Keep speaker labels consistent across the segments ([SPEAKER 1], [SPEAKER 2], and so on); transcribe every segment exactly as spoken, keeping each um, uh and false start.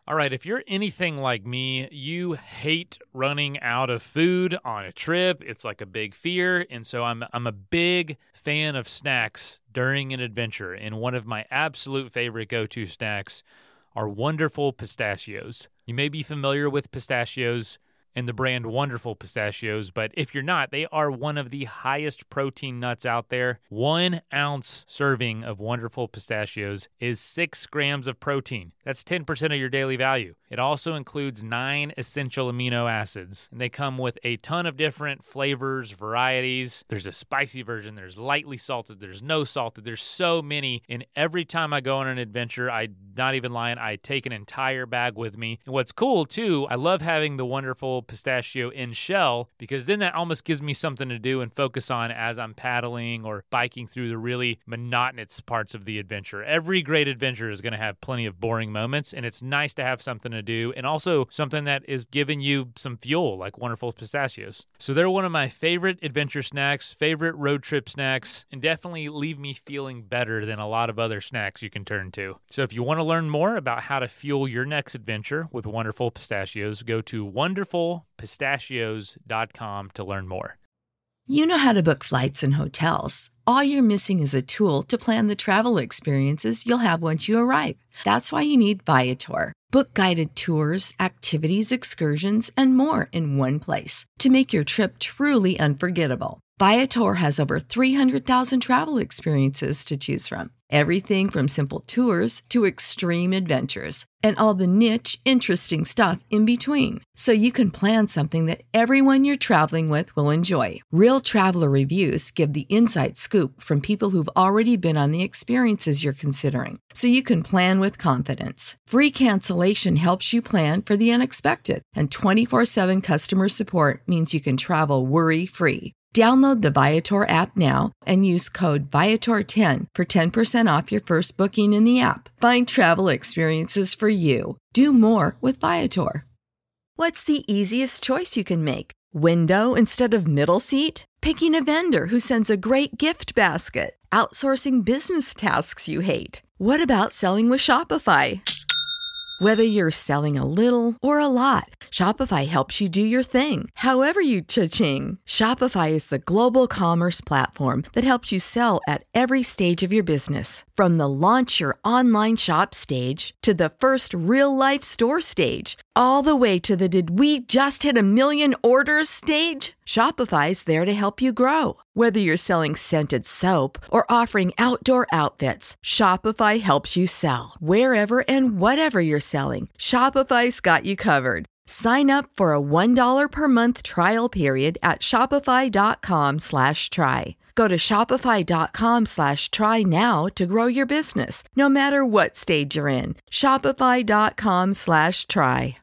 [SPEAKER 1] All right, if you're anything like me, you hate running out of food on a trip. It's like a big fear, and so I'm I'm a big fan of snacks during an adventure, and one of my absolute favorite go-to snacks are Wonderful Pistachios. You may be familiar with pistachios and the brand Wonderful Pistachios, but if you're not, they are one of the highest protein nuts out there. One ounce serving of Wonderful Pistachios is six grams of protein. That's ten percent of your daily value. It also includes nine essential amino acids, and they come with a ton of different flavors, varieties. There's a spicy version, there's lightly salted, there's no salted, there's so many, and every time I go on an adventure, I'm not even lying, I take an entire bag with me. And what's cool, too, I love having the Wonderful Pistachio in shell, because then that almost gives me something to do and focus on as I'm paddling or biking through the really monotonous parts of the adventure. Every great adventure is going to have plenty of boring moments, and it's nice to have something to do, and also something that is giving you some fuel, like Wonderful Pistachios. So they're one of my favorite adventure snacks, favorite road trip snacks, and definitely leave me feeling better than a lot of other snacks you can turn to. So if you want to learn more about how to fuel your next adventure with Wonderful Pistachios, go to wonderful pistachios dot com to learn more.
[SPEAKER 2] You know how to book flights and hotels. All you're missing is a tool to plan the travel experiences you'll have once you arrive. That's why you need Viator. Book guided tours, activities, excursions, and more in one place to make your trip truly unforgettable. Viator has over three hundred thousand travel experiences to choose from. Everything from simple tours to extreme adventures and all the niche, interesting stuff in between. So you can plan something that everyone you're traveling with will enjoy. Real traveler reviews give the inside scoop from people who've already been on the experiences you're considering. So you can plan with confidence. Free cancellation helps you plan for the unexpected. And twenty-four seven customer support means you can travel worry-free. Download the Viator app now and use code Viator ten for ten percent off your first booking in the app. Find travel experiences for you. Do more with Viator. What's the easiest choice you can make? Window instead of middle seat? Picking a vendor who sends a great gift basket? Outsourcing business tasks you hate? What about selling with Shopify? Whether you're selling a little or a lot, Shopify helps you do your thing, however you cha-ching. Shopify is the global commerce platform that helps you sell at every stage of your business. From the launch your online shop stage to the first real-life store stage, all the way to the did we just hit a million orders stage. Shopify's there to help you grow. Whether you're selling scented soap or offering outdoor outfits, Shopify helps you sell. Wherever and whatever you're selling, Shopify's got you covered. Sign up for a one dollar per month trial period at shopify.com slash try. Go to shopify.com slash try now to grow your business, no matter what stage you're in. Shopify.com slash try.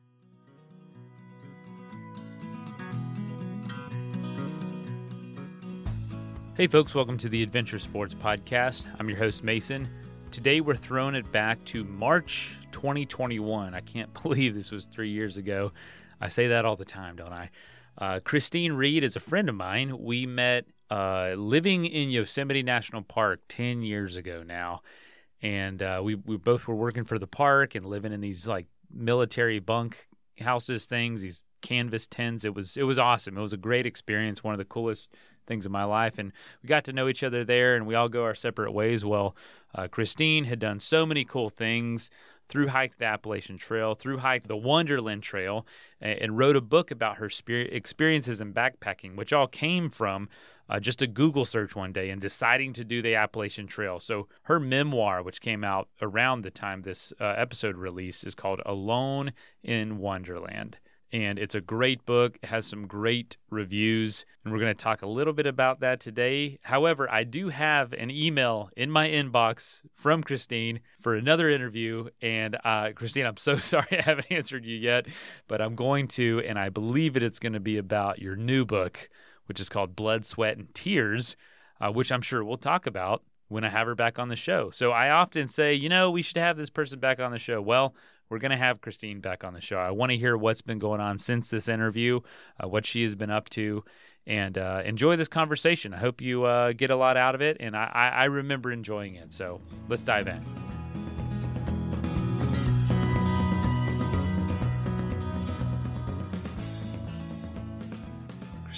[SPEAKER 1] Hey folks, welcome to the Adventure Sports Podcast. I'm your host, Mason. Today we're throwing it back to March twenty twenty-one. I can't believe this was three years ago. I say that all the time, don't I? Uh, Christine Reed is a friend of mine. We met uh, living in Yosemite National Park ten years ago now. And uh, we, we both were working for the park and living in these like military bunk houses things, these canvas tents. It was, it was awesome. It was a great experience, one of the coolest things in my life, and we got to know each other there, and we all go our separate ways. Well, uh, Christine had done so many cool things, through hiked the Appalachian Trail, through hiked the Wonderland Trail, and, and wrote a book about her spirit experiences in backpacking, which all came from uh, just a Google search one day and deciding to do the Appalachian Trail. So her memoir, which came out around the time this uh, episode released, is called Alone in Wonderland. And it's a great book. It has some great reviews, and we're going to talk a little bit about that today. However, I do have an email in my inbox from Christine for another interview, and uh, Christine, I'm so sorry I haven't answered you yet, but I'm going to, and I believe it, it's going to be about your new book, which is called Blood, Sweat, and Tears, uh, which I'm sure we'll talk about when I have her back on the show. So I often say, you know, we should have this person back on the show. Well, we're going to have Christine back on the show. I want to hear what's been going on since this interview, uh, what she has been up to, and uh, enjoy this conversation. I hope you uh, get a lot out of it, and I, I, I remember enjoying it. So let's dive in.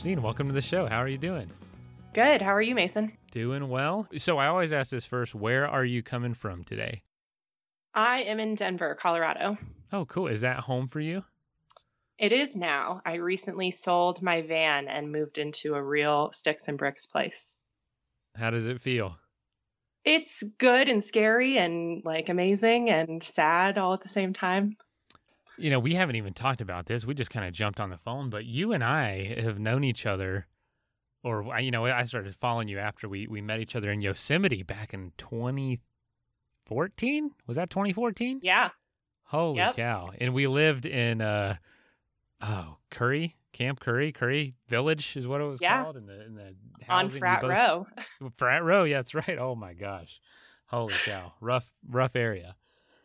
[SPEAKER 1] Christine, welcome to the show. How are you doing?
[SPEAKER 3] Good. How are you, Mason?
[SPEAKER 1] Doing well. So I always ask this first, where are you coming from today?
[SPEAKER 3] I am in Denver, Colorado.
[SPEAKER 1] Oh, cool. Is that home for you?
[SPEAKER 3] It is now. I recently sold my van and moved into a real sticks and bricks place.
[SPEAKER 1] How does it feel?
[SPEAKER 3] It's good and scary and like amazing and sad all at the same time.
[SPEAKER 1] You know, we haven't even talked about this. We just kind of jumped on the phone, but you and I have known each other, or, you know, I started following you after we, we met each other in Yosemite back in twenty fourteen. Was that twenty fourteen?
[SPEAKER 3] Yeah.
[SPEAKER 1] Holy
[SPEAKER 3] yep.
[SPEAKER 1] cow. And we lived in, uh, oh, Curry, Camp Curry, Curry Village is what it was
[SPEAKER 3] yeah.
[SPEAKER 1] called. In the, in the
[SPEAKER 3] On Frat both... Row.
[SPEAKER 1] Frat Row, yeah, that's right. Oh my gosh. Holy cow. Rough, rough area.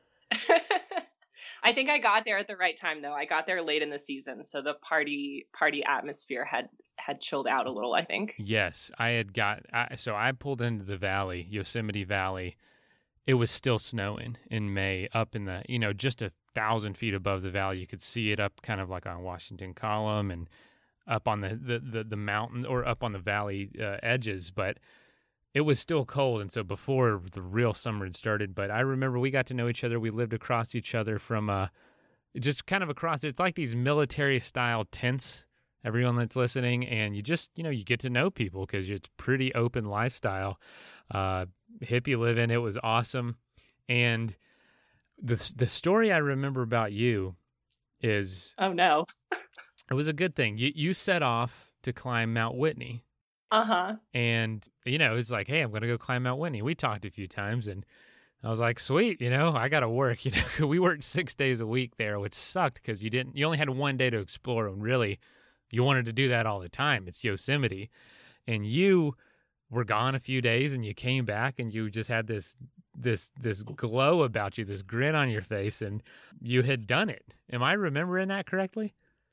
[SPEAKER 3] I think I got there at the right time, though. I got there late in the season, so the party party atmosphere had had chilled out a little, I think.
[SPEAKER 1] Yes, I had got, I, so I pulled into the valley, Yosemite Valley. It was still snowing in May up in the, you know, just a thousand feet above the valley. You could see it up kind of like on Washington Column and up on the, the, the, the mountain or up on the valley uh, edges, but it was still cold. And so before the real summer had started, but I remember we got to know each other. We lived across each other from uh, just kind of across. It's like these military style tents, everyone that's listening. And you just, you know, you get to know people because it's pretty open lifestyle, uh, hippie living. It was awesome. And the the story I remember about you is,
[SPEAKER 3] oh no,
[SPEAKER 1] it was a good thing. You you set off to climb Mount Whitney.
[SPEAKER 3] Uh-huh.
[SPEAKER 1] And, you know, it's like, hey, I'm going to go climb Mount Whitney. We talked a few times, and I was like, sweet, you know, I got to work. You know, we worked six days a week there, which sucked because you didn't, you only had one day to explore, and really, you wanted to do that all the time. It's Yosemite. And you were gone a few days, and you came back, and you just had this, this, this glow about you, this grin on your face, and you had done it. Am I remembering that correctly?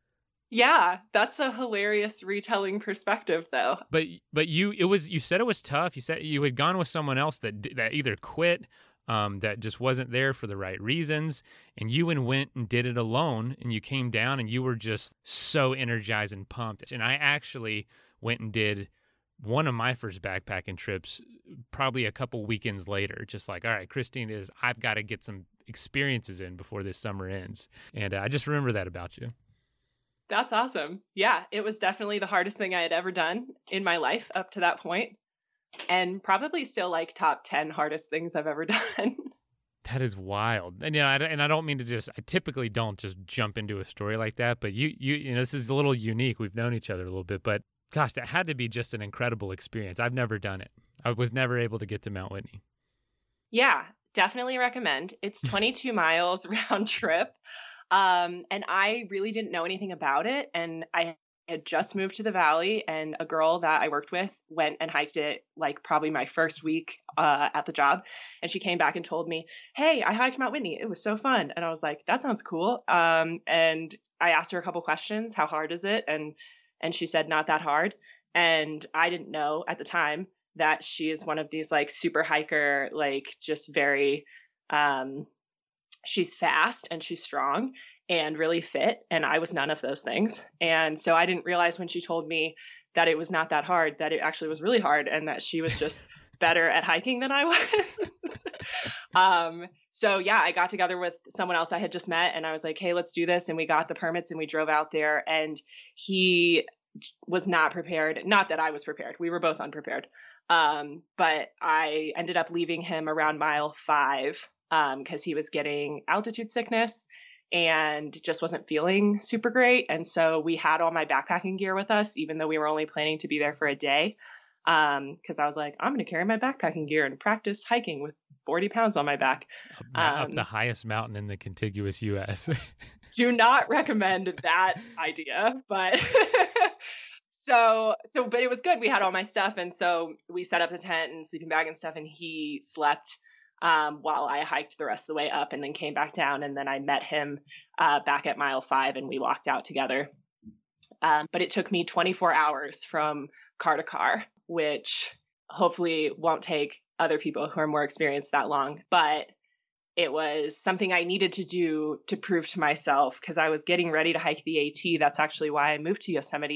[SPEAKER 3] Yeah, that's a hilarious retelling perspective, though.
[SPEAKER 1] But but you it was you said it was tough. You said you had gone with someone else that that either quit, um, that just wasn't there for the right reasons, and you and went and did it alone. And you came down, and you were just so energized and pumped. And I actually went and did one of my first backpacking trips, probably a couple weekends later. Just like, all right, Christine is I've got to get some experiences in before this summer ends. And uh, I just remember that about you.
[SPEAKER 3] That's awesome. Yeah, it was definitely the hardest thing I had ever done in my life up to that point, and probably still like top ten hardest things I've ever done.
[SPEAKER 1] That is wild. And, you know, I, and I don't mean to just, I typically don't just jump into a story like that, but you, you, you know, this is a little unique. We've known each other a little bit, but gosh, that had to be just an incredible experience. I've never done it. I was never able to get to Mount Whitney.
[SPEAKER 3] Yeah, definitely recommend. It's twenty-two miles round trip. Um, and I really didn't know anything about it. And I had just moved to the valley, and a girl that I worked with went and hiked it like probably my first week uh, at the job. And she came back and told me, hey, I hiked Mount Whitney. It was so fun. And I was like, that sounds cool. Um, and I asked her a couple questions. How hard is it? And, and she said, not that hard. And I didn't know at the time that she is one of these like super hiker, like just very, um, she's fast and she's strong and really fit. And I was none of those things. And so I didn't realize when she told me that it was not that hard, that it actually was really hard, and that she was just better at hiking than I was. um, so yeah, I got together with someone else I had just met, and I was like, hey, let's do this. And we got the permits and we drove out there, and he was not prepared. Not that I was prepared. We were both unprepared. Um, but I ended up leaving him around mile five um, because he was getting altitude sickness and just wasn't feeling super great. And so we had all my backpacking gear with us, even though we were only planning to be there for a day. Um, cause I was like, I'm going to carry my backpacking gear and practice hiking with forty pounds on my back.
[SPEAKER 1] Up, um, up the highest mountain in the contiguous U S
[SPEAKER 3] Do not recommend that idea, but so, so, but it was good. We had all my stuff. And so we set up the tent and sleeping bag and stuff, and he slept um, while I hiked the rest of the way up and then came back down. And then I met him uh, back at mile five and we walked out together. Um, but it took me twenty-four hours from car to car, which hopefully won't take other people who are more experienced that long. But it was something I needed to do to prove to myself, because I was getting ready to hike the AT. That's actually why I moved to Yosemite.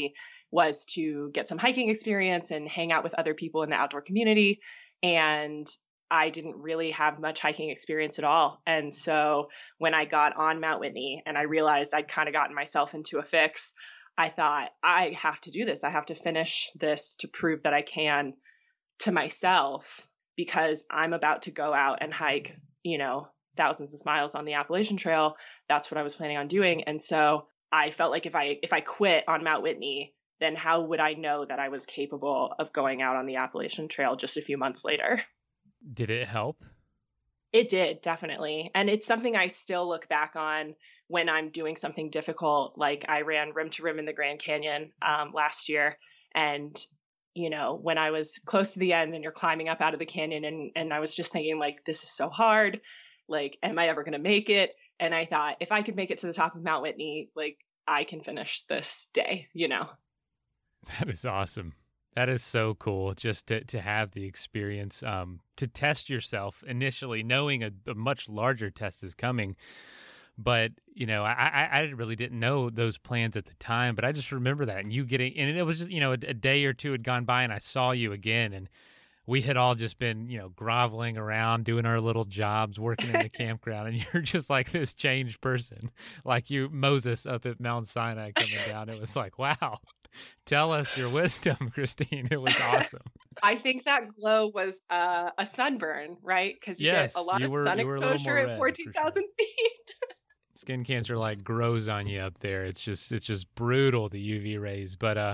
[SPEAKER 3] was to get some hiking experience and hang out with other people in the outdoor community. And I didn't really have much hiking experience at all. And so when I got on Mount Whitney and I realized I'd kind of gotten myself into a fix, I thought, I have to do this. I have to finish this to prove that I can to myself, because I'm about to go out and hike, you know, thousands of miles on the Appalachian Trail. That's what I was planning on doing. And so I felt like if I if I quit on Mount Whitney, then how would I know that I was capable of going out on the Appalachian Trail just a few months later?
[SPEAKER 1] Did it help?
[SPEAKER 3] It did, definitely. And it's something I still look back on when I'm doing something difficult. Like I ran rim to rim in the Grand Canyon um, last year. And, you know, when I was close to the end and you're climbing up out of the canyon, and, and I was just thinking, like, this is so hard. Like, am I ever going to make it? And I thought, if I could make it to the top of Mount Whitney, like, I can finish this day, you know?
[SPEAKER 1] That is awesome. That is so cool, just to, to have the experience, um, to test yourself initially, knowing a, a much larger test is coming. But, you know, I, I, I really didn't know those plans at the time, but I just remember that. And you getting, and it was just, you know, a, a day or two had gone by and I saw you again, and we had all just been, you know, groveling around, doing our little jobs, working in the campground, and you're just like this changed person, like you, Moses up at Mount Sinai coming down. It was like, wow. Tell us your wisdom, Christine. It was awesome.
[SPEAKER 3] I think that glow was uh, a sunburn, right? Because you
[SPEAKER 1] yes,
[SPEAKER 3] get a lot
[SPEAKER 1] you
[SPEAKER 3] of
[SPEAKER 1] were,
[SPEAKER 3] sun exposure at fourteen thousand
[SPEAKER 1] sure.
[SPEAKER 3] feet.
[SPEAKER 1] Skin cancer like grows on you up there. It's just it's just brutal, the U V rays. But uh,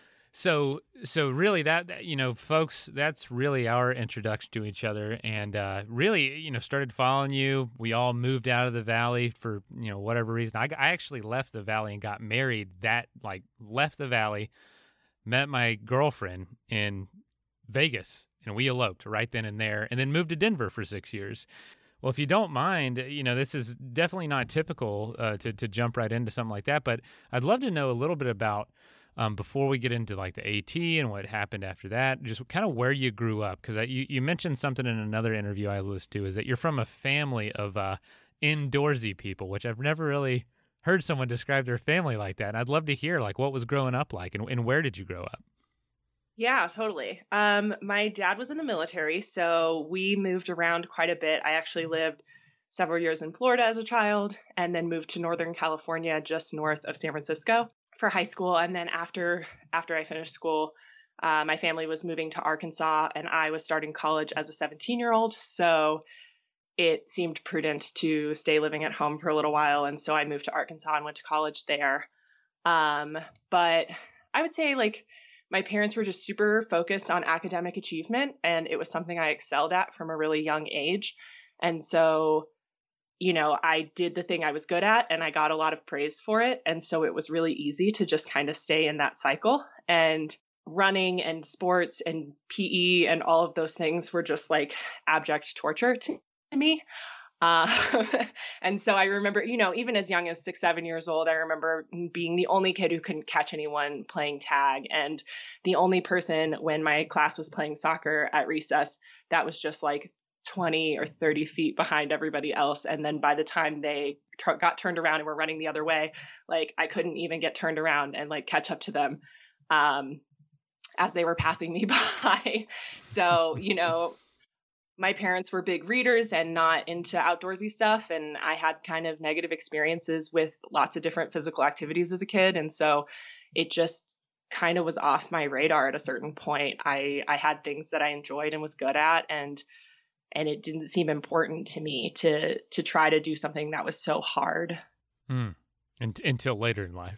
[SPEAKER 1] so so really that, you know, folks, that's really our introduction to each other, and uh, really, you know, started following you. We all moved out of the valley for, you know, whatever reason. I, I actually left the valley and got married. That like left the valley, met my girlfriend in Vegas, and we eloped right then and there, and then moved to Denver for six years. Well, if you don't mind, you know, this is definitely not typical uh, to to jump right into something like that, but I'd love to know a little bit about, um, before we get into like the AT and what happened after that, just kind of where you grew up. Because you, you mentioned something in another interview I listened to, is that you're from a family of uh, indoorsy people, which I've never really heard someone describe their family like that. And I'd love to hear like what was growing up like, and, and where did you grow up?
[SPEAKER 3] Yeah, totally. Um, my dad was in the military, so we moved around quite a bit. I actually lived several years in Florida as a child, and then moved to Northern California, just north of San Francisco, for high school. And then after after I finished school, uh, my family was moving to Arkansas, and I was starting college as a seventeen-year-old. So it seemed prudent to stay living at home for a little while, and so I moved to Arkansas and went to college there. Um, but I would say, like, my parents were just super focused on academic achievement, and it was something I excelled at from a really young age. And so, you know, I did the thing I was good at, and I got a lot of praise for it. And so it was really easy to just kind of stay in that cycle. And running and sports and P E and all of those things were just like abject torture to me. Uh, and so I remember, you know, even as young as six, seven years old, I remember being the only kid who couldn't catch anyone playing tag, and the only person when my class was playing soccer at recess that was just like twenty or thirty feet behind everybody else. And then by the time they t- got turned around and were running the other way, like I couldn't even get turned around and like catch up to them um, as they were passing me by. So, you know, my parents were big readers and not into outdoorsy stuff. And I had kind of negative experiences with lots of different physical activities as a kid. And so it just kind of was off my radar at a certain point. I, I had things that I enjoyed and was good at, and and it didn't seem important to me to to try to do something that was so hard.
[SPEAKER 1] Mm. And, until later in life.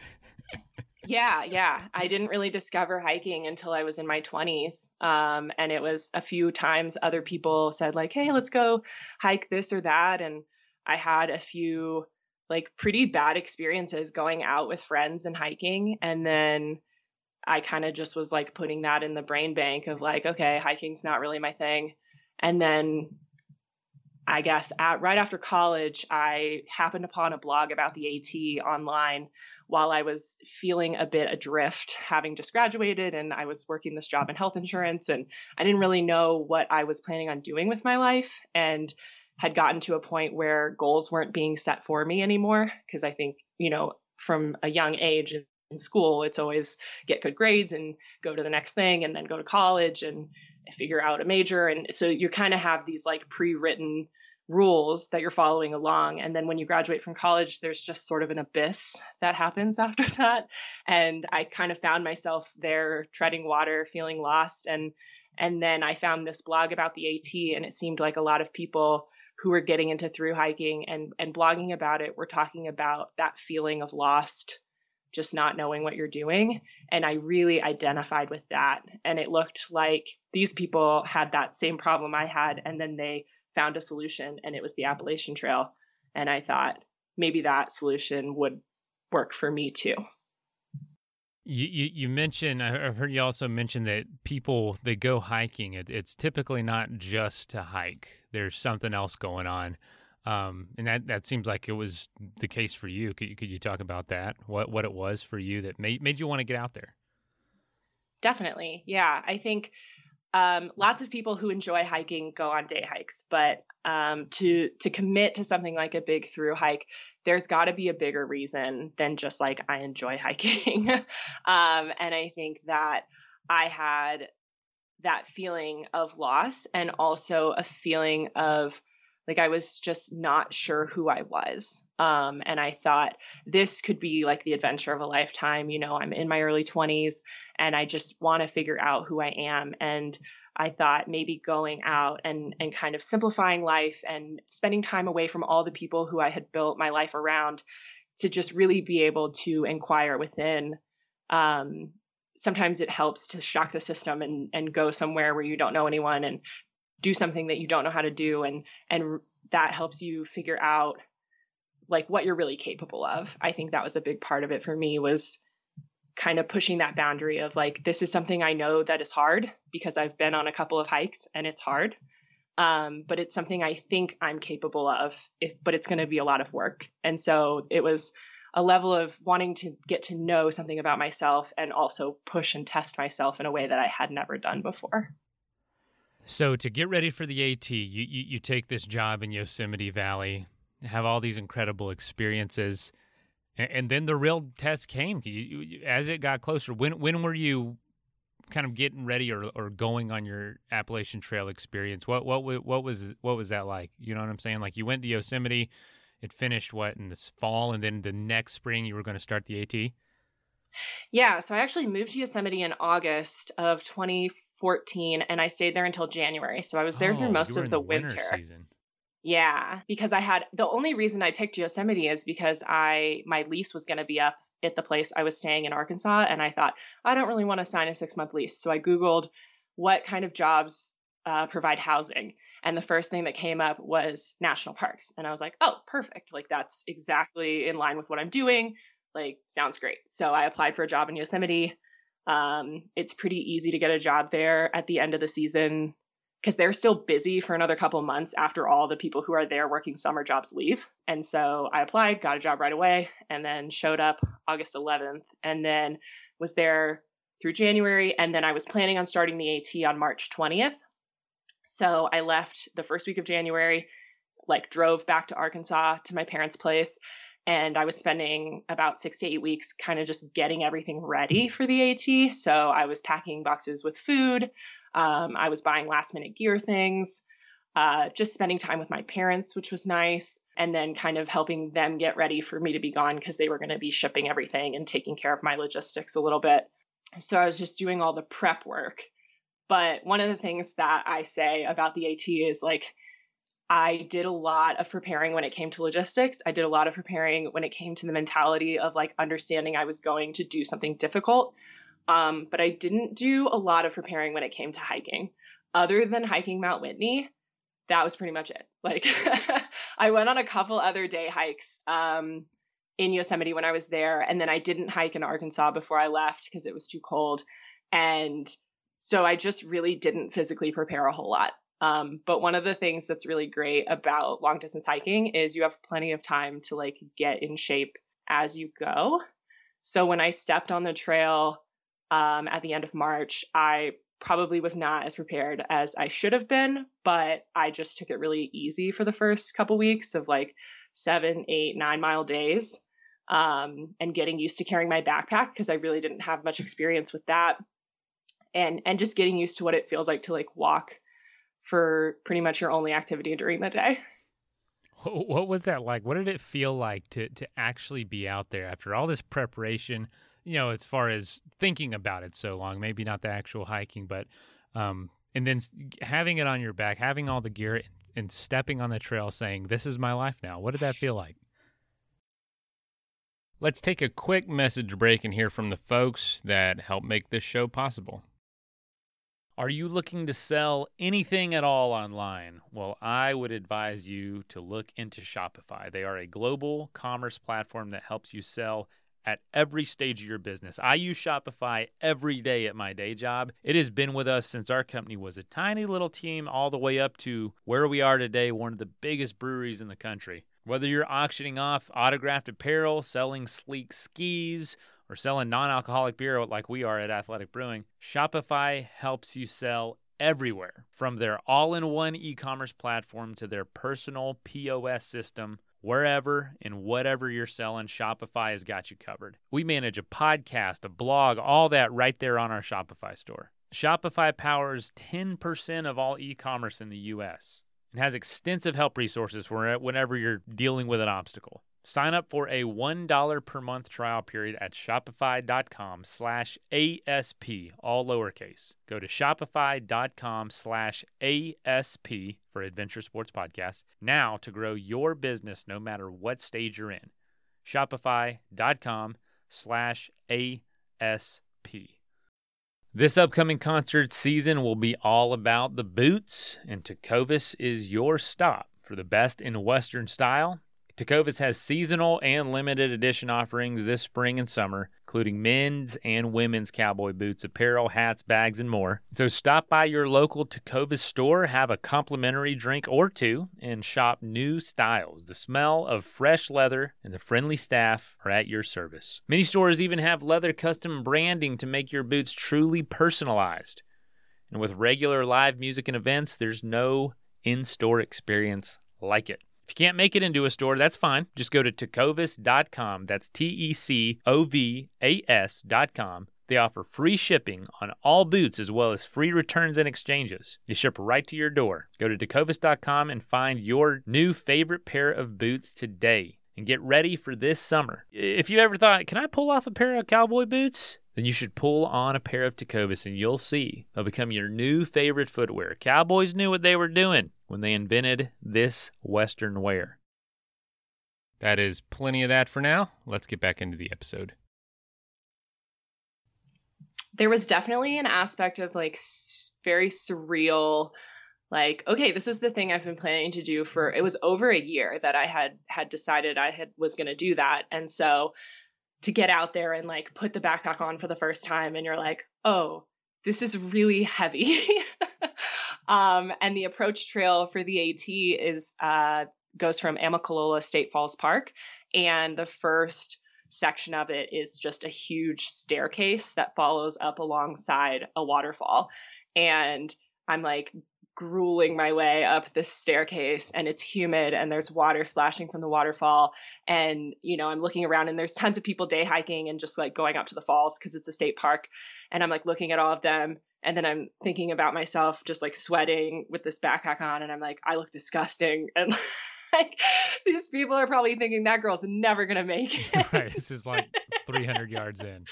[SPEAKER 3] Yeah, yeah. I didn't really discover hiking until I was in my twenties. Um, and it was a few times other people said like, hey, let's go hike this or that. And I had a few like pretty bad experiences going out with friends and hiking. And then I kind of just was like putting that in the brain bank of like, okay, hiking's not really my thing. And then I guess at, right after college, I happened upon a blog about the AT online while I was feeling a bit adrift, having just graduated, and I was working this job in health insurance, and I didn't really know what I was planning on doing with my life, and had gotten to a point where goals weren't being set for me anymore. Because I think, you know, from a young age in school. It's always get good grades and go to the next thing and then go to college and figure out a major. And so you kind of have these like pre-written rules that you're following along. And then when you graduate from college, there's just sort of an abyss that happens after that. And I kind of found myself there treading water, feeling lost. And and then I found this blog about the AT, and it seemed like a lot of people who were getting into through hiking and, and blogging about it were talking about that feeling of lost, just not knowing what you're doing. And I really identified with that. And it looked like these people had that same problem I had, and then they found a solution, and it was the Appalachian Trail. And I thought maybe that solution would work for me too.
[SPEAKER 1] You, you you mentioned, I've heard you also mention that people, they go hiking. It, it's typically not just to hike. There's something else going on. Um, and that, that seems like it was the case for you. Could you, could you talk about that? What what it was for you that made, made you want to get out there?
[SPEAKER 3] Definitely. Yeah. I think um, lots of people who enjoy hiking go on day hikes, but um, to to commit to something like a big through hike, there's got to be a bigger reason than just like, I enjoy hiking. um, and I think that I had that feeling of loss, and also a feeling of like, I was just not sure who I was. Um, and I thought this could be like the adventure of a lifetime. You know, I'm in my early twenties and I just want to figure out who I am. And I thought maybe going out and, and kind of simplifying life and spending time away from all the people who I had built my life around, to just really be able to inquire within. Um, sometimes it helps to shock the system and, and go somewhere where you don't know anyone and do something that you don't know how to do. And, and that helps you figure out like what you're really capable of. I think that was a big part of it for me, was kind of pushing that boundary of like, this is something I know that is hard because I've been on a couple of hikes and it's hard. Um, but it's something I think I'm capable of, if, but it's going to be a lot of work. And so it was a level of wanting to get to know something about myself and also push and test myself in a way that I had never done before.
[SPEAKER 1] So to get ready for the AT, you, you, you take this job in Yosemite Valley, have all these incredible experiences, and, and then the real test came. You, you, as it got closer, when when were you kind of getting ready or, or going on your Appalachian Trail experience? What what what was what was that like? You know what I'm saying? Like, you went to Yosemite, it finished what in this fall, and then the next spring you were going to start the AT?
[SPEAKER 3] Yeah, so I actually moved to Yosemite in August of twenty fourteen, and I stayed there until January. So I was there
[SPEAKER 1] oh,
[SPEAKER 3] through most
[SPEAKER 1] you were
[SPEAKER 3] of
[SPEAKER 1] in
[SPEAKER 3] the,
[SPEAKER 1] the winter
[SPEAKER 3] winter.
[SPEAKER 1] season.
[SPEAKER 3] Yeah, because I had, the only reason I picked Yosemite is because I my lease was going to be up at the place I was staying in Arkansas, and I thought, I don't really want to sign a six-month lease. So I Googled what kind of jobs uh, provide housing. And the first thing that came up was national parks. And I was like, oh, perfect. Like, that's exactly in line with what I'm doing. Like, sounds great. So I applied for a job in Yosemite. Um, it's pretty easy to get a job there at the end of the season, because they're still busy for another couple months after all the people who are there working summer jobs leave. And so I applied, got a job right away, and then showed up August eleventh, and then was there through January. And then I was planning on starting the AT on March twentieth. So I left the first week of January, like drove back to Arkansas to my parents' place. And I was spending about six to eight weeks kind of just getting everything ready for the AT. So I was packing boxes with food. Um, I was buying last minute gear things, uh, just spending time with my parents, which was nice. And then kind of helping them get ready for me to be gone, because they were going to be shipping everything and taking care of my logistics a little bit. So I was just doing all the prep work. But one of the things that I say about the AT is like, I did a lot of preparing when it came to logistics. I did a lot of preparing when it came to the mentality of like understanding I was going to do something difficult. Um, but I didn't do a lot of preparing when it came to hiking. Other than hiking Mount Whitney, that was pretty much it. Like, I went on a couple other day hikes um, in Yosemite when I was there. And then I didn't hike in Arkansas before I left because it was too cold. And so I just really didn't physically prepare a whole lot. Um, but one of the things that's really great about long distance hiking is you have plenty of time to like get in shape as you go. So when I stepped on the trail um, at the end of March, I probably was not as prepared as I should have been, but I just took it really easy for the first couple weeks of like seven, eight, nine mile days. um, and getting used to carrying my backpack because I really didn't have much experience with that. And, and just getting used to what it feels like to like walk for pretty much your only activity during the day.
[SPEAKER 1] What was that like? What did it feel like to, to actually be out there after all this preparation, you know, as far as thinking about it so long, maybe not the actual hiking, but, um, and then having it on your back, having all the gear and, and stepping on the trail saying, this is my life now. What did that feel like? Let's take a quick message break and hear from the folks that help make this show possible. Are you looking to sell anything at all online? Well, I would advise you to look into Shopify. They are a global commerce platform that helps you sell at every stage of your business. I use Shopify every day at my day job. It has been with us since our company was a tiny little team all the way up to where we are today, one of the biggest breweries in the country. Whether you're auctioning off autographed apparel, selling sleek skis, or selling non-alcoholic beer like we are at Athletic Brewing, Shopify helps you sell everywhere. From their all-in-one e-commerce platform to their personal P O S system, wherever and whatever you're selling, Shopify has got you covered. We manage a podcast, a blog, all that right there on our Shopify store. Shopify powers ten percent of all e-commerce in the U S and has extensive help resources for whenever you're dealing with an obstacle. Sign up for a one dollar per month trial period at shopify.com slash ASP, all lowercase. Go to shopify.com slash ASP for Adventure Sports Podcast now to grow your business no matter what stage you're in. Shopify.com slash ASP. This upcoming concert season will be all about the boots, and Tecovas is your stop for the best in Western style. Tecovas has seasonal and limited edition offerings this spring and summer, including men's and women's cowboy boots, apparel, hats, bags, and more. So stop by your local Tecovas store, have a complimentary drink or two, and shop new styles. The smell of fresh leather and the friendly staff are at your service. Many stores even have leather custom branding to make your boots truly personalized. And with regular live music and events, there's no in-store experience like it. If you can't make it into a store, that's fine. Just go to tecovas dot com. That's T E C O V A S dot com. They offer free shipping on all boots as well as free returns and exchanges. They ship right to your door. Go to tecovas dot com and find your new favorite pair of boots today and get ready for this summer. If you ever thought, can I pull off a pair of cowboy boots? Then you should pull on a pair of Tecovas and you'll see they'll become your new favorite footwear. Cowboys knew what they were doing when they invented this Western wear. That is plenty of that for now. Let's get back into the episode.
[SPEAKER 3] There was definitely an aspect of like very surreal, like, okay, this is the thing I've been planning to do for, it was over a year that I had had decided I had was going to do that. And so to get out there and like put the backpack on for the first time and you're like, oh, this is really heavy. um, and the approach trail for the AT is uh, goes from Amicalola State Falls Park. And the first section of it is just a huge staircase that follows up alongside a waterfall. And I'm like grueling my way up this staircase and it's humid and there's water splashing from the waterfall. And, you know, I'm looking around and there's tons of people day hiking and just like going up to the falls because it's a state park. And I'm like looking at all of them. And then I'm thinking about myself just like sweating with this backpack on. And I'm like, I look disgusting. And like these people are probably thinking that girl's never going to make it.
[SPEAKER 1] Right. This is like three hundred yards in.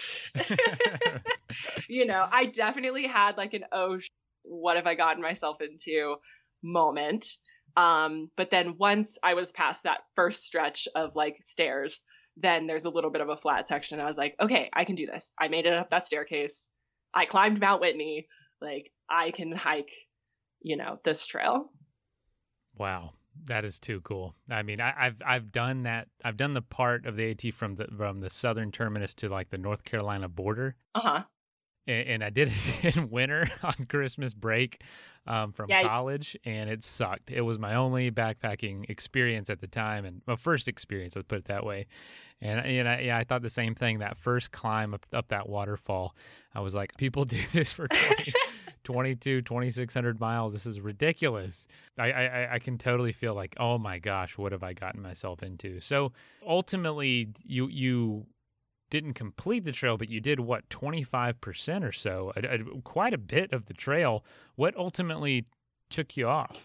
[SPEAKER 3] You know, I definitely had like an, oh, sh- what have I gotten myself into moment. Um, but then once I was past that first stretch of like stairs, then there's a little bit of a flat section. I was like, okay, I can do this. I made it up that staircase. I climbed Mount Whitney. Like I can hike, you know, this trail.
[SPEAKER 1] Wow. That is too cool. I mean, I, I've I've done that. I've done the part of the AT from the from the southern terminus to like the North Carolina border.
[SPEAKER 3] Uh-huh.
[SPEAKER 1] And, and I did it in winter on Christmas break um, from
[SPEAKER 3] Yikes.
[SPEAKER 1] college, and it sucked. It was my only backpacking experience at the time, and my first experience, let's put it that way. And, and I, yeah, I thought the same thing. That first climb up, up that waterfall, I was like, people do this for twenty, twenty-two, twenty-six hundred miles. This is ridiculous. I, I, I can totally feel like, oh my gosh, what have I gotten myself into? So ultimately, you you didn't complete the trail, but you did what, twenty-five percent or so, a, a, quite a bit of the trail. What ultimately took you off?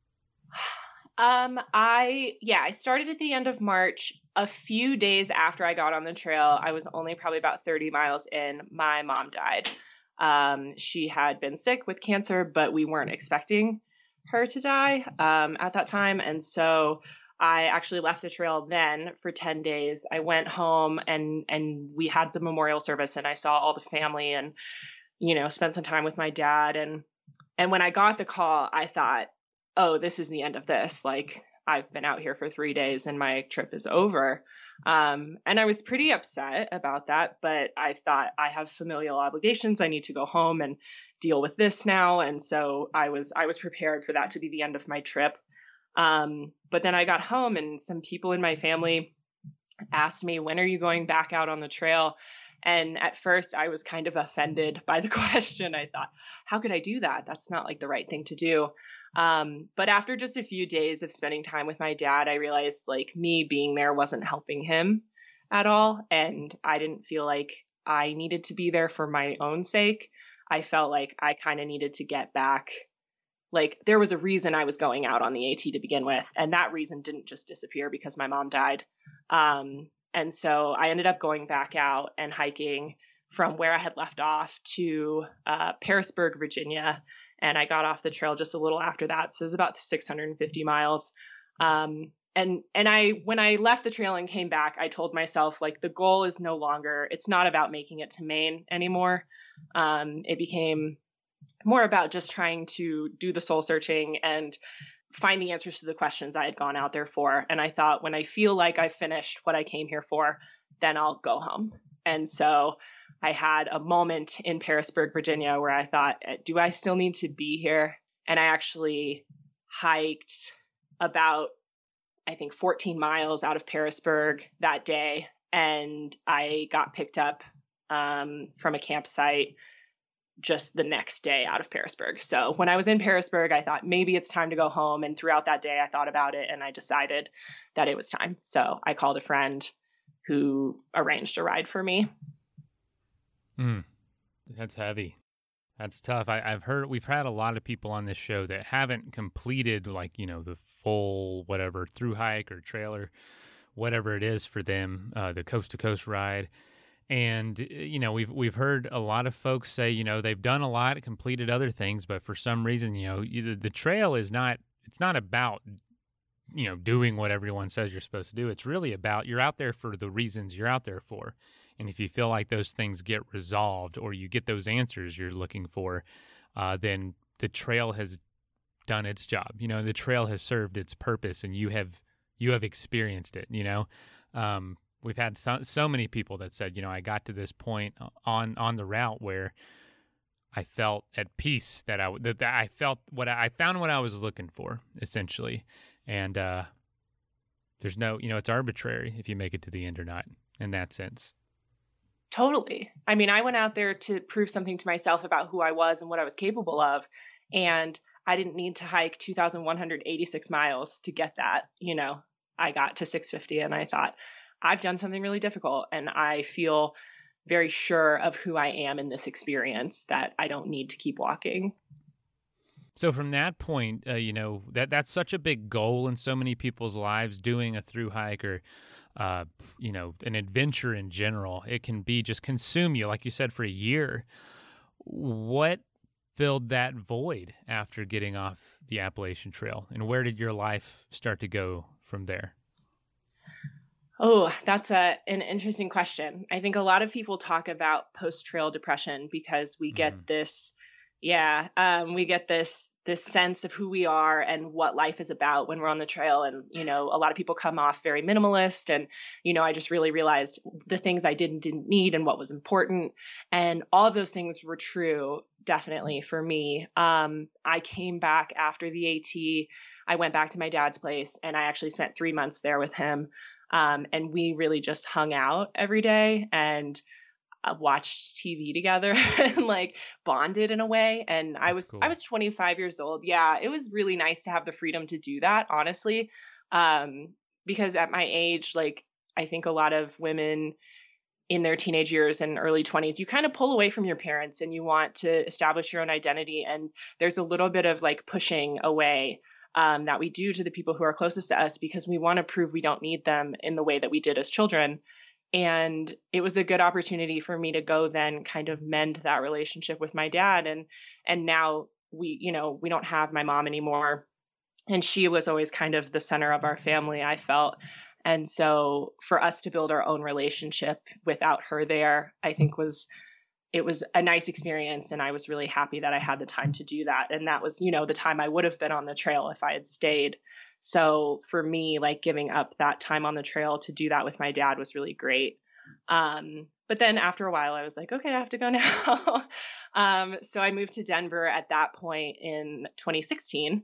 [SPEAKER 3] Um, I, yeah, I started at the end of March. A few days after I got on the trail, I was only probably about thirty miles in. My mom died. Um, she had been sick with cancer, but we weren't expecting her to die, um, at that time. And so I actually left the trail then for ten days. I went home and, and we had the memorial service and I saw all the family and, you know, spent some time with my dad. And, and when I got the call, I thought, oh, this is the end of this. Like, I've been out here for three days and my trip is over. Um, and I was pretty upset about that, but I thought I have familial obligations. I need to go home and deal with this now. And so I was, I was prepared for that to be the end of my trip. Um, but then I got home and some people in my family asked me, when are you going back out on the trail? And at first I was kind of offended by the question. I thought, how could I do that? That's not like the right thing to do. Um, but after just a few days of spending time with my dad, I realized like me being there wasn't helping him at all. And I didn't feel like I needed to be there for my own sake. I felt like I kind of needed to get back. Like there was a reason I was going out on the AT to begin with. And that reason didn't just disappear because my mom died. Um, and so I ended up going back out and hiking from where I had left off to uh, Pearisburg, Virginia. And I got off the trail just a little after that. So it was about six hundred fifty miles. Um, and, and I, when I left the trail and came back, I told myself like, the goal is no longer, it's not about making it to Maine anymore. Um, it became more about just trying to do the soul searching and find the answers to the questions I had gone out there for. And I thought, when I feel like I've finished what I came here for, then I'll go home. And so I had a moment in Pearisburg, Virginia, where I thought, do I still need to be here? And I actually hiked about, I think, fourteen miles out of Pearisburg that day. And I got picked up um, from a campsite just the next day out of Pearisburg. So when I was in Pearisburg, I thought maybe it's time to go home. And throughout that day, I thought about it and I decided that it was time. So I called a friend who arranged a ride for me.
[SPEAKER 1] Mm, that's heavy. That's tough. I, I've heard, we've had a lot of people on this show that haven't completed like, you know, the full, whatever, through hike or trailer, whatever it is for them, uh, the coast to coast ride. And, you know, we've, we've heard a lot of folks say, you know, they've done a lot, completed other things, but for some reason, you know, you, the trail is not, it's not about, you know, doing what everyone says you're supposed to do. It's really about, you're out there for the reasons you're out there for. And if you feel like those things get resolved or you get those answers you're looking for, uh, then the trail has done its job. You know, the trail has served its purpose and you have, you have experienced it, you know. Um, we've had so, so many people that said, you know, I got to this point on, on the route where I felt at peace, that I, that, that I felt what I, I found what I was looking for, essentially. And uh, there's no, you know, it's arbitrary if you make it to the end or not in that sense.
[SPEAKER 3] Totally. I mean, I went out there to prove something to myself about who I was and what I was capable of. And I didn't need to hike two thousand one hundred eighty-six miles to get that. You know, I got to six fifty and I thought, I've done something really difficult. And I feel very sure of who I am in this experience that I don't need to keep walking.
[SPEAKER 1] So from that point, uh, you know, that that's such a big goal in so many people's lives, doing a through hike or Uh, you know, an adventure in general. It can be just consume you, like you said, for a year. What filled that void after getting off the Appalachian Trail? And where did your life start to go from there?
[SPEAKER 3] Oh, that's a, an interesting question. I think a lot of people talk about post-trail depression because we get mm. this, yeah, um, we get this this sense of who we are and what life is about when we're on the trail. And, you know, a lot of people come off very minimalist. And, you know, I just really realized the things I didn't, didn't need and what was important. And all of those things were true, definitely for me. Um, I came back after the AT. I went back to my dad's place and I actually spent three months there with him. Um, and we really just hung out every day. And uh, watched T V together and like bonded in a way. And I
[SPEAKER 1] That's
[SPEAKER 3] was,
[SPEAKER 1] cool.
[SPEAKER 3] I was twenty-five years old. Yeah. It was really nice to have the freedom to do that, honestly. Um, because at my age, like, I think a lot of women in their teenage years and early twenties, you kind of pull away from your parents and you want to establish your own identity. And there's a little bit of like pushing away um, that we do to the people who are closest to us because we want to prove we don't need them in the way that we did as children. And it was a good opportunity for me to go then kind of mend that relationship with my dad. And, and now we, you know, we don't have my mom anymore. And she was always kind of the center of our family, I felt. And so for us to build our own relationship without her there, I think was, it was a nice experience. And I was really happy that I had the time to do that. And that was, you know, the time I would have been on the trail if I had stayed. So for me, like giving up that time on the trail to do that with my dad was really great. Um, but then after a while, I was like, okay, I have to go now. um, so I moved to Denver at that point in twenty sixteen.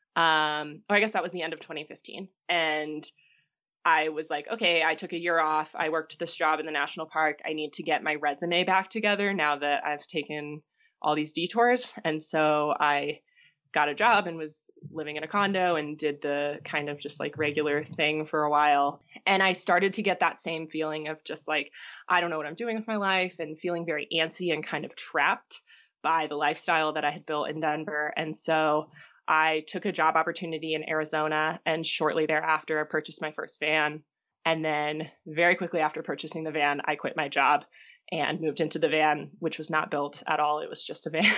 [SPEAKER 3] Um, or I guess that was the end of twenty fifteen. And I was like, okay, I took a year off. I worked this job in the national park. I need to get my resume back together now that I've taken all these detours. And so I got a job and was living in a condo and did the kind of just like regular thing for a while. And I started to get that same feeling of just like, I don't know what I'm doing with my life and feeling very antsy and kind of trapped by the lifestyle that I had built in Denver. And so I took a job opportunity in Arizona, and shortly thereafter, I purchased my first van. And then very quickly after purchasing the van, I quit my job and moved into the van, which was not built at all. It was just a van.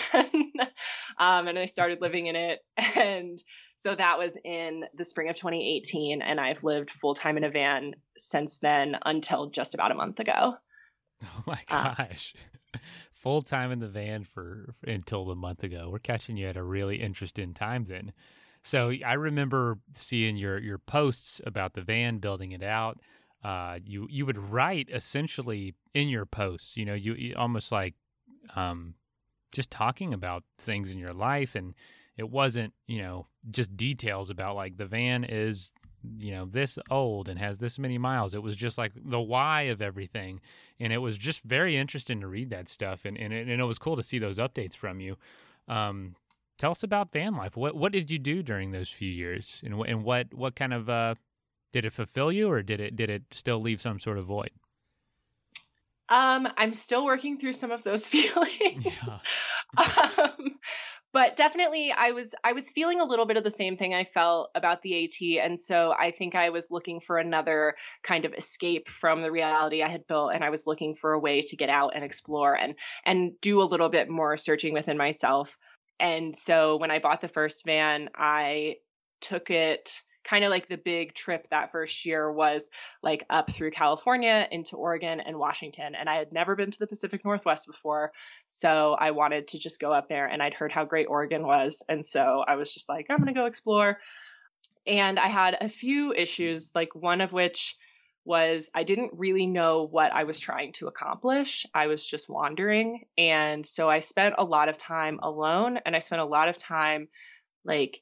[SPEAKER 3] um, and I started living in it. And so that was in the spring of twenty eighteen. And I've lived full time in a van since then until just about a month ago.
[SPEAKER 1] Oh my gosh. Uh, Full time in the van for, for until a month ago. We're catching you at a really interesting time then. So I remember seeing your your posts about the van, building it out. Uh, you you would write essentially in your posts, you know, you, you almost like um, just talking about things in your life, and it wasn't, you know, just details about like the van is, you know, this old and has this many miles. It was just like the why of everything. And it was just very interesting to read that stuff. And, and, it, and it was cool to see those updates from you. Um, tell us about van life. What, what did you do during those few years? And, and what, what kind of, uh, did it fulfill you, or did it, did it still leave some sort of void?
[SPEAKER 3] Um, I'm still working through some of those feelings.
[SPEAKER 1] Yeah.
[SPEAKER 3] um, But definitely I was I was feeling a little bit of the same thing I felt about the AT. And so I think I was looking for another kind of escape from the reality I had built. And I was looking for a way to get out and explore and and do a little bit more searching within myself. And so when I bought the first van, I took it kind of like the big trip that first year was like up through California into Oregon and Washington. And I had never been to the Pacific Northwest before. So I wanted to just go up there, and I'd heard how great Oregon was. And so I was just like, I'm going to go explore. And I had a few issues, like one of which was I didn't really know what I was trying to accomplish. I was just wandering. And so I spent a lot of time alone, and I spent a lot of time like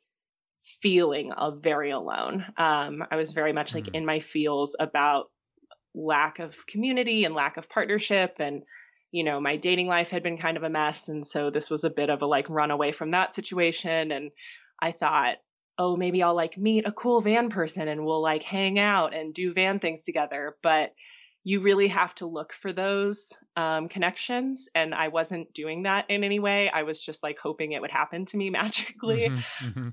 [SPEAKER 3] feeling uh, very alone. Um, I was very much like mm. in my feels about lack of community and lack of partnership. And, you know, my dating life had been kind of a mess. And so this was a bit of a like run away from that situation. And I thought, oh, maybe I'll like meet a cool van person and we'll like hang out and do van things together. But you really have to look for those um, connections. And I wasn't doing that in any way. I was just like hoping it would happen to me magically. Mm-hmm, mm-hmm.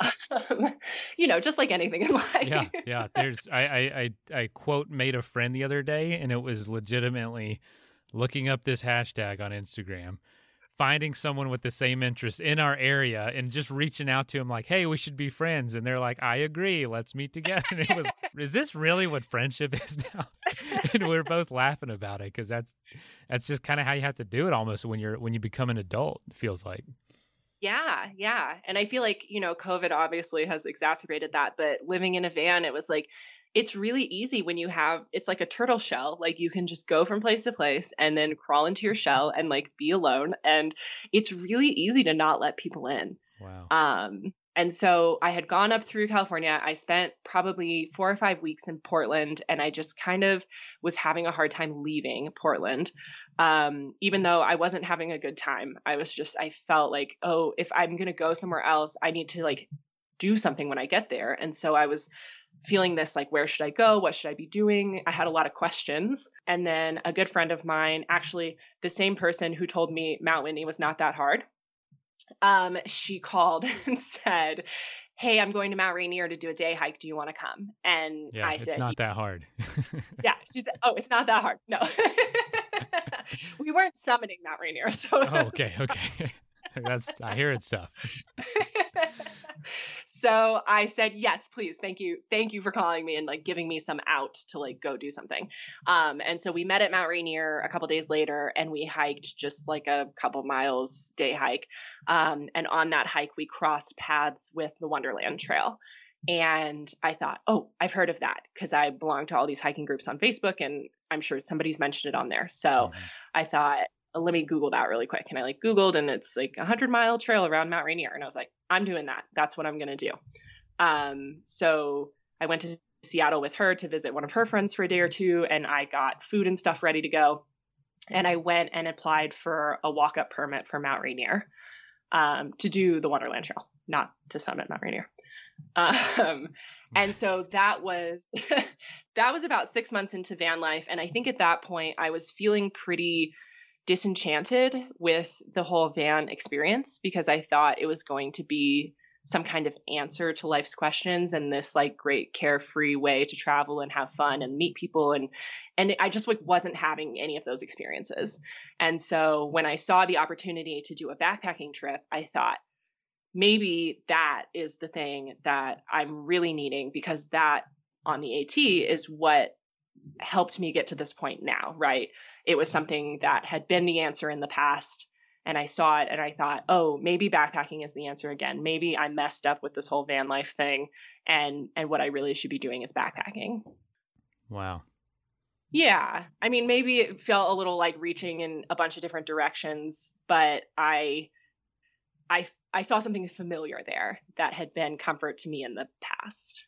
[SPEAKER 3] Um, you know, just like anything in life.
[SPEAKER 1] Yeah, yeah. There's, I, I, I, I quote made a friend the other day, and it was legitimately looking up this hashtag on Instagram, finding someone with the same interests in our area, and just reaching out to them like, "Hey, we should be friends." And they're like, "I agree. Let's meet together." And it was, is this really what friendship is now? And we're both laughing about it because that's that's just kind of how you have to do it almost when you're when you become an adult. It feels like.
[SPEAKER 3] Yeah, yeah. And I feel like, you know, COVID obviously has exacerbated that, but living in a van, it was like, it's really easy when you have, it's like a turtle shell. Like you can just go from place to place and then crawl into your shell and like be alone. And it's really easy to not let people in.
[SPEAKER 1] Wow.
[SPEAKER 3] Um, And so I had gone up through California. I spent probably four or five weeks in Portland, and I just kind of was having a hard time leaving Portland. Um, even though I wasn't having a good time, I was just, I felt like, oh, if I'm going to go somewhere else, I need to like do something when I get there. And so I was feeling this like, where should I go? What should I be doing? I had a lot of questions. And then a good friend of mine, actually the same person who told me Mount Whitney was not that hard, um, she called and said, hey, I'm going to Mount Rainier to do a day hike. Do you want to come? And
[SPEAKER 1] yeah,
[SPEAKER 3] I
[SPEAKER 1] it's
[SPEAKER 3] said,
[SPEAKER 1] not that hard.
[SPEAKER 3] yeah. She said, oh, it's not that hard. No, we weren't summiting Mount Rainier. So
[SPEAKER 1] oh, okay. Okay. That's, I hear it's tough.
[SPEAKER 3] So I said, yes, please. Thank you. Thank you for calling me and like giving me some out to like go do something. Um, and so we met at Mount Rainier a couple days later and we hiked just like a couple miles day hike. Um, and on that hike, we crossed paths with the Wonderland Trail. And I thought, oh, I've heard of that because I belong to all these hiking groups on Facebook and I'm sure somebody's mentioned it on there. So mm-hmm. I thought, let me Google that really quick. And I like Googled and it's like a hundred mile trail around Mount Rainier. And I was like, I'm doing that. That's what I'm going to do. Um, so I went to Seattle with her to visit one of her friends for a day or two. And I got food and stuff ready to go. And I went and applied for a walk-up permit for Mount Rainier, um, to do the Wonderland Trail, not to summit Mount Rainier. Um, and so that was, that was about six months into van life. And I think at that point I was feeling pretty disenchanted with the whole van experience because I thought it was going to be some kind of answer to life's questions and this like great carefree way to travel and have fun and meet people. And, and I just like wasn't having any of those experiences. And so when I saw the opportunity to do a backpacking trip, I thought maybe that is the thing that I'm really needing because that on the AT is what helped me get to this point now, right? It was something that had been the answer in the past and I saw it and I thought, oh, maybe backpacking is the answer again. Maybe I messed up with this whole van life thing and and what I really should be doing is backpacking.
[SPEAKER 1] Wow.
[SPEAKER 3] Yeah. I mean, maybe it felt a little like reaching in a bunch of different directions, but I I I saw something familiar there that had been comfort to me in the past.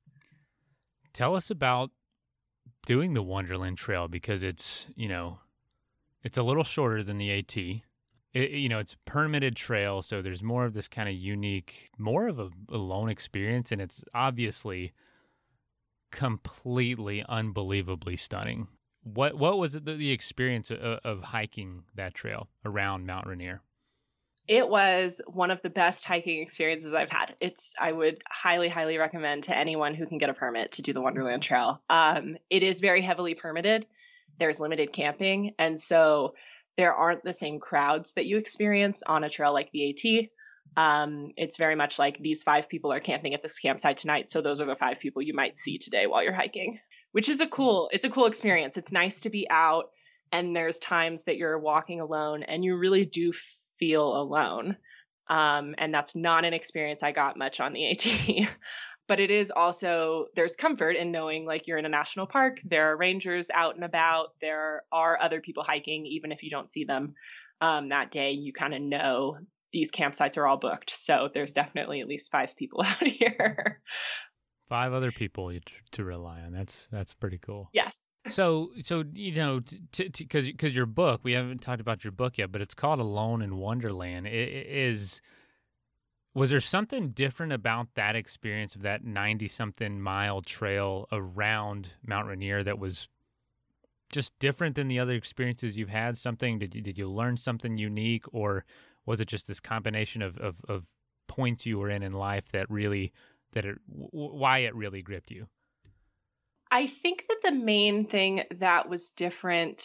[SPEAKER 1] Tell us about doing the Wonderland Trail because it's, you know, it's a little shorter than the AT. It, you know, it's a permitted trail, so there's more of this kind of unique, more of a, a lone experience, and it's obviously completely unbelievably stunning. What what was it, the, the experience of, of hiking that trail around Mount Rainier?
[SPEAKER 3] It was one of the best hiking experiences I've had. It's, I would highly, highly recommend to anyone who can get a permit to do the Wonderland Trail. Um, it is very heavily permitted. There's limited camping. And so there aren't the same crowds that you experience on a trail like the AT. Um, it's very much like these five people are camping at this campsite tonight. So those are the five people you might see today while you're hiking, which is a cool, it's a cool experience. It's nice to be out and there's times that you're walking alone and you really do feel alone. Um, and that's not an experience I got much on the AT. But it is also, there's comfort in knowing like you're in a national park, there are rangers out and about, there are other people hiking, even if you don't see them um, that day, you kind of know these campsites are all booked. So there's definitely at least five people out here.
[SPEAKER 1] Five other people to rely on. That's, that's pretty cool.
[SPEAKER 3] Yes.
[SPEAKER 1] So, so you know, because because your book, we haven't talked about your book yet, but it's called Alone in Wonderland. It, it is, was there something different about that experience of that ninety-something mile trail around Mount Rainier that was just different than the other experiences you've had? Something, did you, did you learn something unique, or was it just this combination of, of, of points you were in in life that really, that it, w- why it really gripped you?
[SPEAKER 3] I think that the main thing that was different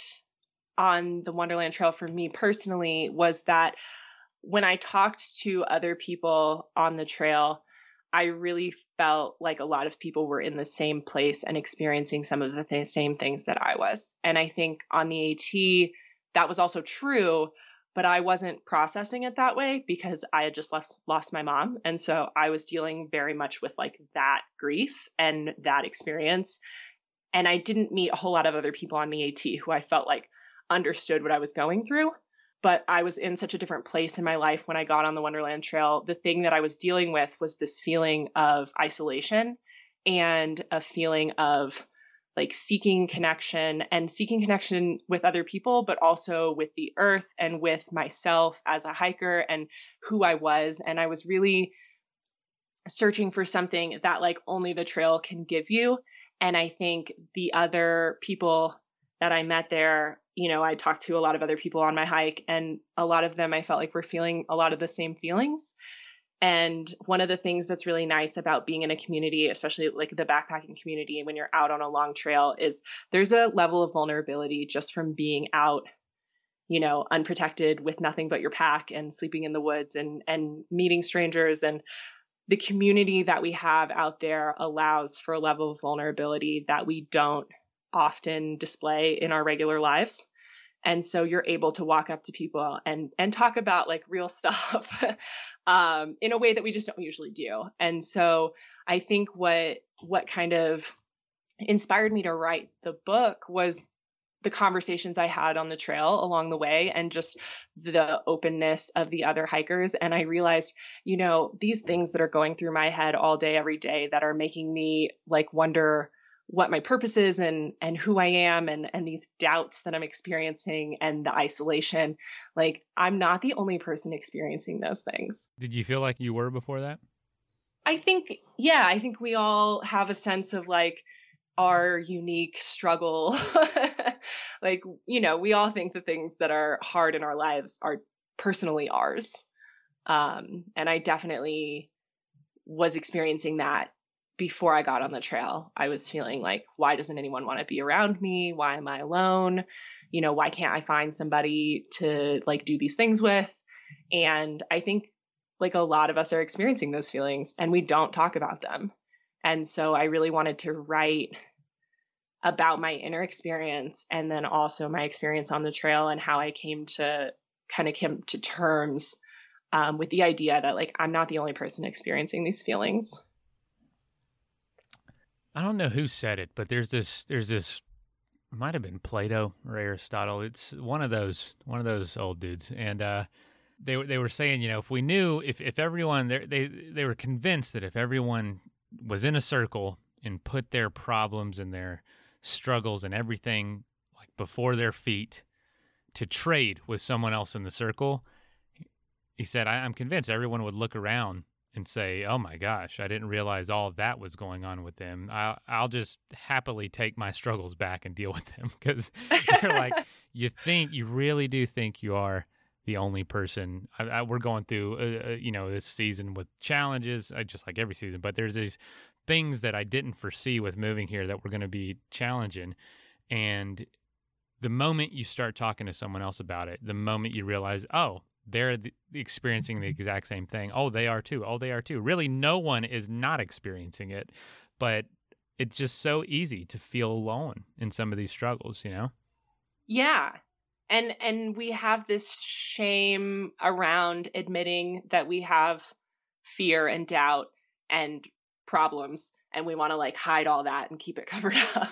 [SPEAKER 3] on the Wonderland Trail for me personally was that when I talked to other people on the trail, I really felt like a lot of people were in the same place and experiencing some of the th- same things that I was. And I think on the AT, that was also true, but I wasn't processing it that way because I had just lost, lost my mom. And so I was dealing very much with like that grief and that experience. And I didn't meet a whole lot of other people on the AT who I felt like understood what I was going through. but I was in such a different place in my life when I got on the Wonderland Trail. The thing that I was dealing with was this feeling of isolation and a feeling of like seeking connection and seeking connection with other people, but also with the earth and with myself as a hiker and who I was. And I was really searching for something that like only the trail can give you. And I think the other people that I met there, you know, I talked to a lot of other people on my hike, and a lot of them I felt like were feeling a lot of the same feelings. And one of the things that's really nice about being in a community, especially like the backpacking community, when you're out on a long trail, is there's a level of vulnerability just from being out, you know, unprotected with nothing but your pack and sleeping in the woods and, and meeting strangers. And the community that we have out there allows for a level of vulnerability that we don't often display in our regular lives. And so you're able to walk up to people and and talk about like real stuff um, in a way that we just don't usually do. And so I think what what kind of inspired me to write the book was the conversations I had on the trail along the way and just the openness of the other hikers. And I realized, you know, these things that are going through my head all day, every day that are making me like wonder what my purpose is and and who I am and and these doubts that I'm experiencing and the isolation, like I'm not the only person experiencing those things.
[SPEAKER 1] Did you feel like you were before that?
[SPEAKER 3] I think, yeah, I think we all have a sense of like our unique struggle. Like, you know, we all think the things that are hard in our lives are personally ours. Um, and I definitely was experiencing that before I got on the trail. I was feeling like, why doesn't anyone want to be around me? Why am I alone? You know, why can't I find somebody to like do these things with? And I think like a lot of us are experiencing those feelings and we don't talk about them. And so I really wanted to write about my inner experience and then also my experience on the trail and how I came to kind of came to terms um, with the idea that like, I'm not the only person experiencing these feelings.
[SPEAKER 1] I don't know who said it, but there's this, there's this, might have been Plato or Aristotle. It's one of those, one of those old dudes. And, uh, they were, they were saying, you know, if we knew, if, if everyone, they, they were convinced that if everyone was in a circle and put their problems and their struggles and everything like before their feet to trade with someone else in the circle, he said, I, I'm convinced everyone would look around and say, oh my gosh, I didn't realize all of that was going on with them. I'll, I'll just happily take my struggles back and deal with them. Because you're like, you think, you really do think you are the only person. I, I, we're going through, uh, uh, you know, this season with challenges, uh, just like every season, but there's these things that I didn't foresee with moving here that were going to be challenging. And the moment you start talking to someone else about it, the moment you realize, oh, they're the, experiencing the exact same thing. Oh, they are too. Oh, they are too. Really, no one is not experiencing it, but it's just so easy to feel alone in some of these struggles, you know?
[SPEAKER 3] Yeah. And and we have this shame around admitting that we have fear and doubt and problems, and we want to like hide all that and keep it covered up.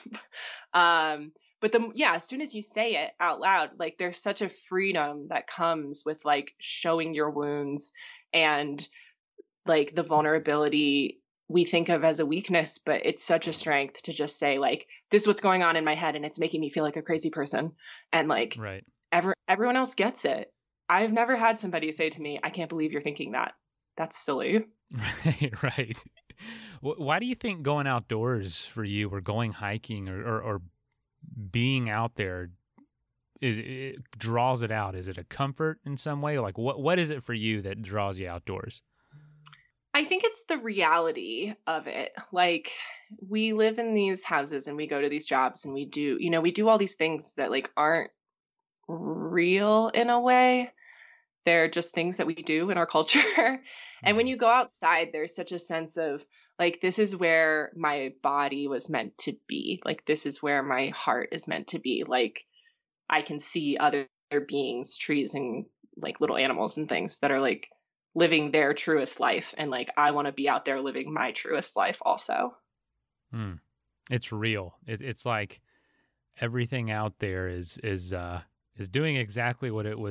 [SPEAKER 3] Um, but the yeah, as soon as you say it out loud, like there's such a freedom that comes with like showing your wounds and like the vulnerability we think of as a weakness, but it's such a strength to just say like, this is what's going on in my head and it's making me feel like a crazy person. And like,
[SPEAKER 1] right.
[SPEAKER 3] Every, everyone else gets it. I've never had somebody say to me, I can't believe you're thinking that. That's silly.
[SPEAKER 1] Right, right. Why do you think going outdoors for you or going hiking or, or, or being out there is it draws it out? Is it a comfort in some way? Like what, what is it for you that draws you outdoors?
[SPEAKER 3] I think it's the reality of it. Like we live in these houses and we go to these jobs and we do, you know, we do all these things that like aren't real in a way. They're just things that we do in our culture. And when you go outside, there's such a sense of like, this is where my body was meant to be. Like, this is where my heart is meant to be. Like, I can see other beings, trees and like little animals and things that are like living their truest life. And like, I want to be out there living my truest life also.
[SPEAKER 1] Mm. It's real. It, it's like everything out there is, is, uh, is doing exactly what it was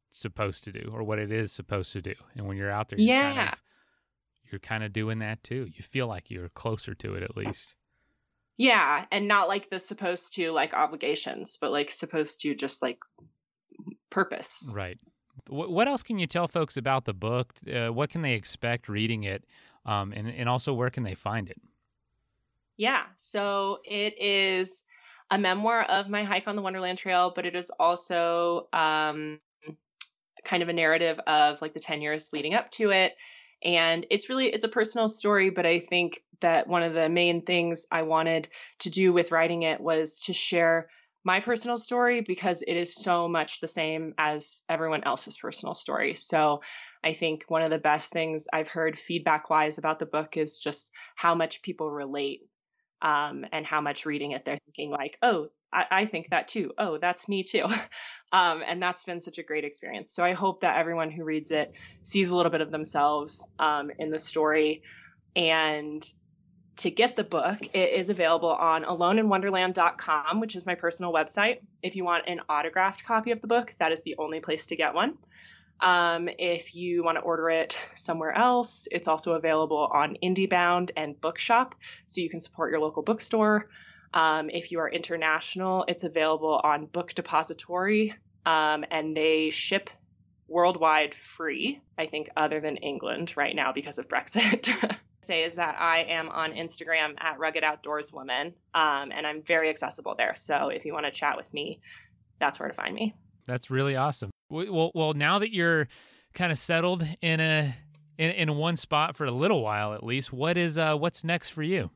[SPEAKER 1] supposed to do or what it is supposed to do. And when you're out there, you're
[SPEAKER 3] yeah.
[SPEAKER 1] kind of, you're kind of doing that too. You feel like you're closer to it at least.
[SPEAKER 3] Yeah. And not like the supposed to like obligations, but like supposed to just like purpose.
[SPEAKER 1] Right. What, what else can you tell folks about the book? Uh, what can they expect reading it? Um, and, and also where can they find it?
[SPEAKER 3] Yeah. So it is a memoir of my hike on the Wonderland Trail, but it is also um, kind of a narrative of like the ten years leading up to it. And it's really, it's a personal story, but I think that one of the main things I wanted to do with writing it was to share my personal story because it is so much the same as everyone else's personal story. So I think one of the best things I've heard feedback wise about the book is just how much people relate. Um, and how much reading it, they're thinking like, oh, I, I think that too. Oh, that's me too. um, and that's been such a great experience. So I hope that everyone who reads it sees a little bit of themselves um, in the story. And to get the book, it is available on alone in wonderland dot com, which is my personal website. If you want an autographed copy of the book, that is the only place to get one. Um, if you want to order it somewhere else, it's also available on IndieBound and Bookshop, so you can support your local bookstore. Um, if you are international, it's available on Book Depository, um, and they ship worldwide free, I think, other than England right now because of Brexit. Say is that I am on Instagram at Rugged Outdoors Woman, um, and I'm very accessible there. So if you want to chat with me, that's where to find me.
[SPEAKER 1] That's really awesome. Well, well, now that you're kind of settled in a in, in one spot for a little while at least, what is uh, what's next for you?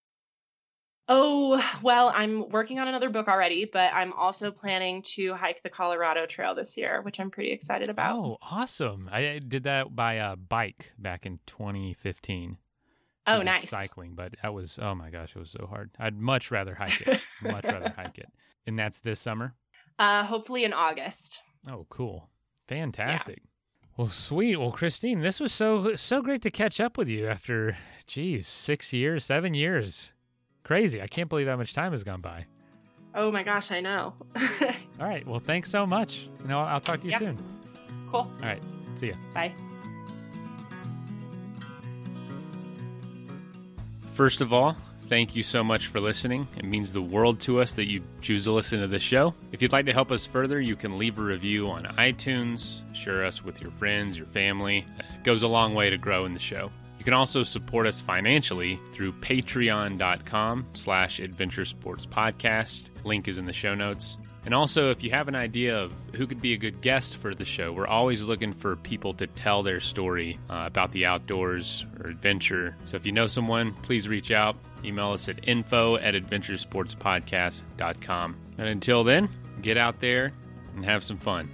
[SPEAKER 3] Oh, well, I'm working on another book already, but I'm also planning to hike the Colorado Trail this year, which I'm pretty excited about.
[SPEAKER 1] Oh, awesome. I did that by uh, bike back in twenty fifteen.
[SPEAKER 3] Oh, nice.
[SPEAKER 1] Cycling, but that was, oh my gosh, it was so hard. I'd much rather hike it. much rather hike it. And that's this summer?
[SPEAKER 3] Uh, hopefully in August.
[SPEAKER 1] Oh, cool. Fantastic. Yeah. Well, sweet. Well, Christine, this was so so great to catch up with you after, geez, six years, seven years. Crazy. I can't believe how much time has gone by.
[SPEAKER 3] Oh my gosh, I know.
[SPEAKER 1] All right. Well, thanks so much. You know, I'll talk to you
[SPEAKER 3] yeah.
[SPEAKER 1] soon.
[SPEAKER 3] Cool.
[SPEAKER 1] All right. See ya.
[SPEAKER 3] Bye.
[SPEAKER 1] First of all, thank you so much for listening. It means the world to us that you choose to listen to this show. If you'd like to help us further, you can leave a review on iTunes, share us with your friends, your family. It goes a long way to grow in the show. You can also support us financially through patreon.com slash adventure sports podcast. Link is in the show notes. And also, if you have an idea of who could be a good guest for the show, we're always looking for people to tell their story uh, about the outdoors or adventure. So if you know someone, please reach out. Email us at info at adventuresportspodcast dot com. And until then, get out there and have some fun.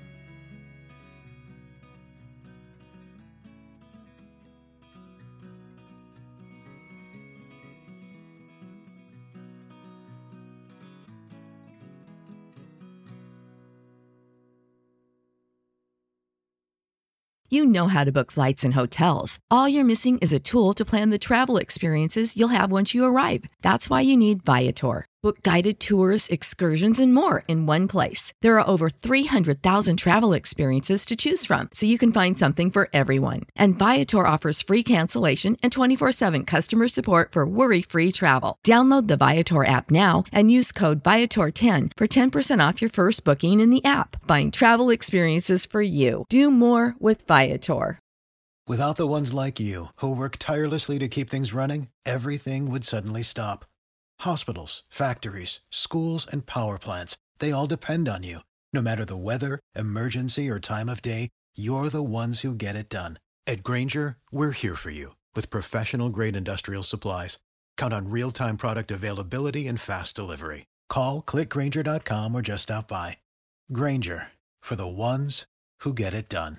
[SPEAKER 2] You know how to book flights and hotels. All you're missing is a tool to plan the travel experiences you'll have once you arrive. That's why you need Viator. Book guided tours, excursions, and more in one place. There are over three hundred thousand travel experiences to choose from, so you can find something for everyone. And Viator offers free cancellation and twenty-four seven customer support for worry-free travel. Download the Viator app now and use code Viator ten for ten percent off your first booking in the app. Find travel experiences for you. Do more with Viator.
[SPEAKER 4] Without the ones like you, who work tirelessly to keep things running, everything would suddenly stop. Hospitals, factories, schools, and power plants, they all depend on you. No matter the weather, emergency, or time of day, you're the ones who get it done. At Grainger, we're here for you with professional-grade industrial supplies. Count on real-time product availability and fast delivery. Call, click Grainger dot com, or just stop by. Grainger, for the ones who get it done.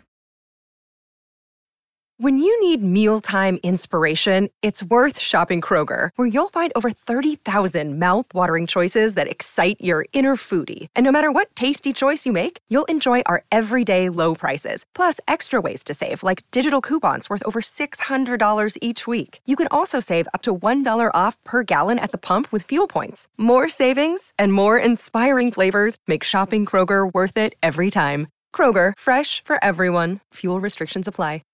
[SPEAKER 5] When you need mealtime inspiration, it's worth shopping Kroger, where you'll find over thirty thousand mouth-watering choices that excite your inner foodie. And no matter what tasty choice you make, you'll enjoy our everyday low prices, plus extra ways to save, like digital coupons worth over six hundred dollars each week. You can also save up to one dollar off per gallon at the pump with fuel points. More savings and more inspiring flavors make shopping Kroger worth it every time. Kroger, fresh for everyone. Fuel restrictions apply.